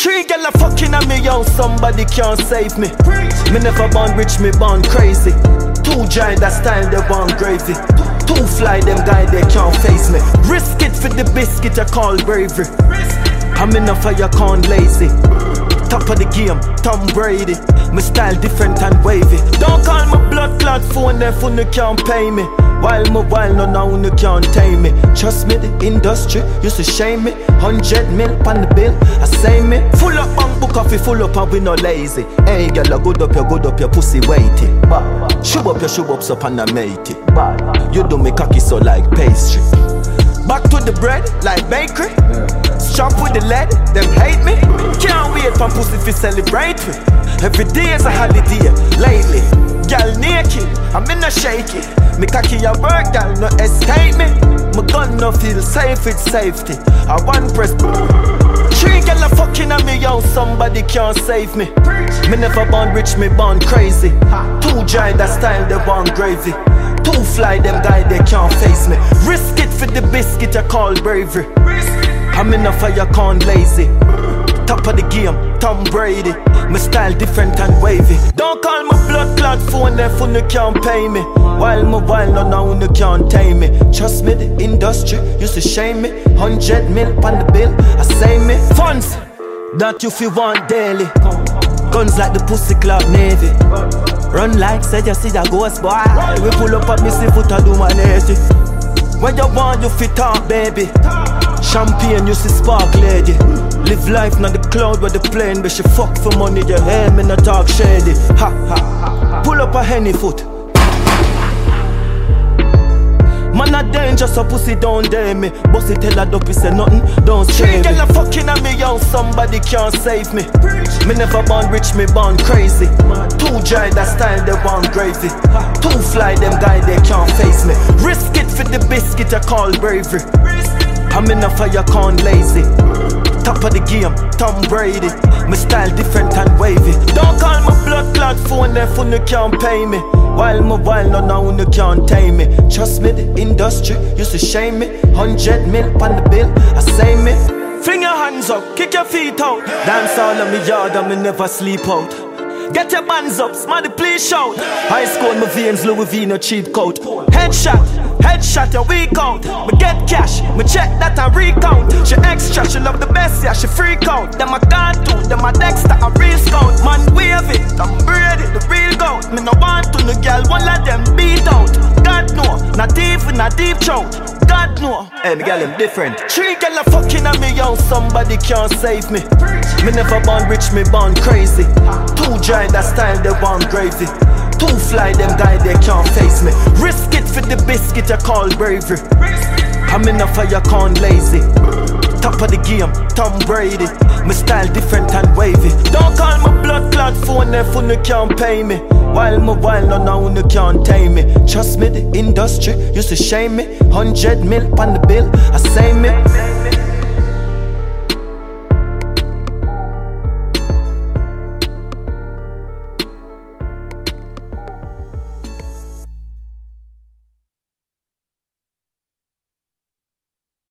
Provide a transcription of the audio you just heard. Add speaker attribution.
Speaker 1: Three girl a fucking on me, yo, somebody can't save me. Me never born rich, me born crazy. Two giant that style, they want gravy. Two fly, them guy, they can't face me. Risk it for the biscuit, I call bravery. I'm in a fire, can't lazy. Top of the game, Tom Brady. My style different and wavy. Don't call my blood clot phone, if you can't pay me. While my while, no now you can't tame me. Trust me, the industry used to shame me. 100 mil on the bill, I say me. Full up bank book coffee, full up and we no lazy. Hey girl, good up your pussy weighty. Shove up your shoe ups up and I matey. You do me cocky so like pastry. Back to the bread like bakery. Strap with the lead, them hate me. Can't wait for pussy to celebrate me. Every day is a holiday lately. Girl naked, I'm in a shaky. Me cocky a work, girl no escape me. My gun no feel safe, it's safety. I one press. Three girl a fucking on me, yo, somebody can't save me. Me never born rich, me born crazy. Two giant that style, they want gravy. Two fly, them guy, they can't face me. Risk it for the biscuit, I call bravery. I'm in a fire, can't lazy. Top of the game, Tom Brady. My style different and wavy. Don't call my blood clot phone if you can't pay me. While my while, no now you can't tame me. Trust me, the industry used to shame me. 100 mil on the bill, I say me. Funds that you feel want daily. Guns like the pussy club Navy. Run like said you see that ghost boy. We pull up at me see foot I do my natty. When you want you fit talk baby. Champagne you see spark lady. Live life not the cloud where the plane. But she fuck for money you hear me not talk shady. Ha ha. Pull up a henny foot. Man a danger so pussy don't dare me. Bossy tell her dopey say nothing, don't stray me. Three girl a fucking on me, yo, somebody can't save me. Me never born rich, me born crazy. Two giant that style, they want gravy. Two fly, them guy, they can't face me. Risk it for the biscuit, I call bravery. I'm in a fire, can't lazy. Top of the game, Tom Brady. My style different and wavy. Don't call my blood clot phone if you can't pay me. While my while, no now you can't tame me. Trust me, the industry used to shame me. 100 mil on the bill, I say me. Fling your hands up, kick your feet out. Dance all on me yard and me never sleep out. Get your bands up, smarty please shout. High school my veins, Louis V no cheap coat. Headshot, you weak out. Me get cash, me check that and recount. She extra, she love the best, yeah, she freak out. Them a gone too, them a Dexter, a real scout. Man wave it, I'm Brady, the real goat. Me no want to no girl, one of them beat out. God know, not even a deep throat. God know, hey, me girl, I'm different. Three girl a fucking on me, yo, somebody can't save me. Me never born rich, me born crazy. Two giant that style, they want gravy. Two fly, them guy, they can't face me. Risk it for the biscuit, I call bravery. I'm in a fire, can't lazy. Top of the game, Tom Brady. My style different and wavy. Don't call my blood clot phone if you can't pay me. While my while, no now you can't tame me. Trust me, the industry used to shame me. 100 mil on the bill, I say me.